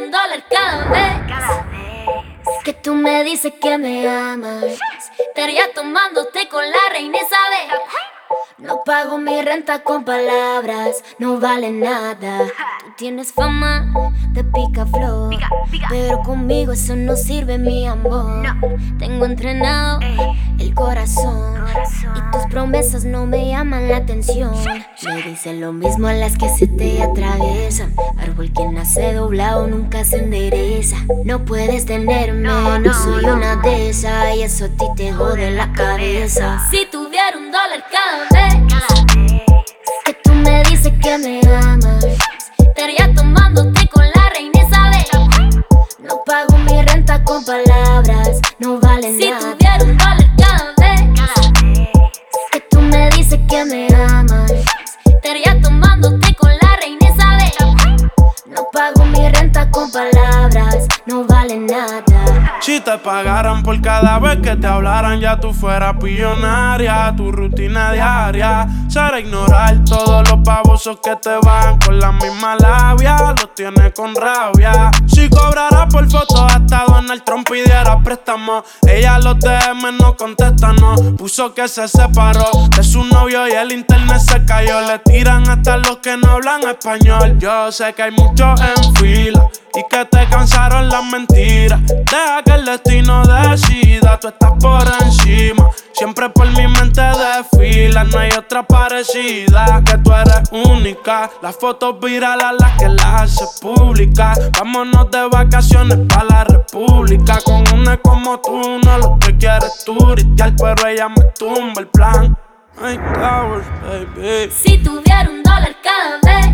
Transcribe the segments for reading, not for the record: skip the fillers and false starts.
$1 cada vez que tú me dices que me amas. Estaría tomándote con la reina Isabel. No pago mi renta con palabras, no vale nada. Tú tienes fama de picaflor, pero conmigo eso no sirve, mi amor. Tengo entrenado el corazón y tus promesas no me llaman la atención. Me dicen lo mismo a las que se te atraviesan. Árbol que nace doblado nunca se endereza. No puedes tenerme, no soy una de esas, y eso a ti te jode la cabeza. Si tuviera $1 cada vez que tú me dices que me amas, estaría tomándote con la reina Isabel. No pago mi renta con palabras, no vale nada. Si tuviera $1 cada vez que tú me dices que me amas, estaría tomándote con la reina Isabel. No pago mi renta con palabras, no vale nada. Si te pagaran por cada vez que te hablaran, ya tú fueras billonaria. Tu rutina diaria será ignorar todos los babosos que te van con la misma labia. Los tienes con rabia. Si cobrara por fotos hasta Donald Trump pidiera préstamo, ella los DM no contesta, no. Puso que se separó de su novio y el internet se cayó. Le tiran hasta los que no hablan español. Yo sé que hay muchos en fila y que te cansaron las mentiras. Deja que el destino decida, tú estás por encima. Siempre por mi mente desfila, no hay otra parecida. Que tú eres única, las fotos virales las que las haces públicas. Vámonos de vacaciones pa' la república. Con una como tú, no lo que quieres turistear, pero ella me tumba el plan. Ay, Towers, baby. Si tuviera $1 cada vez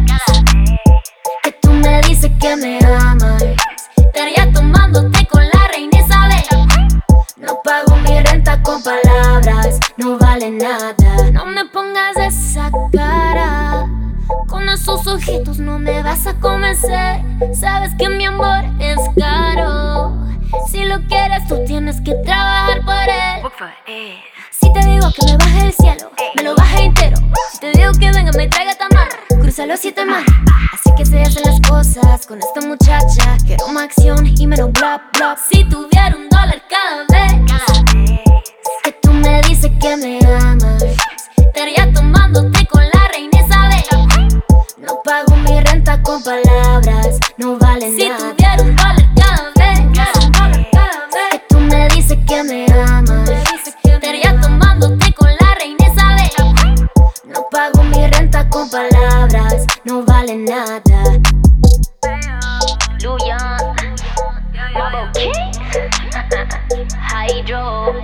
que tú me dices que me amas, estaría tomándote con la reina Isabel. No pago mi renta con palabras, no vale nada. No me pongas esa cara, con esos ojitos no me vas a convencer. Sabes que mi amor es caro. Si lo quieres tú tienes que trabajar por él. Si te digo que me baje del cielo, me lo baje entero. Si te digo que venga me traiga tamar, cruza los 7 mares. Así que se hacen las cosas con esta muchacha. Quiero más acción y menos bla bla. Si tuviera $1 cada vez que tú me dices que me amas, estaría tomándote con la reina Isabel. No pago mi renta con palabras, no vale nada. Si tuviera $1 cada vez que tú me dices que me amas, estaría tomándote con la reina Isabel. No pago mi renta con palabras, no vale nada. Luyan, Hydro.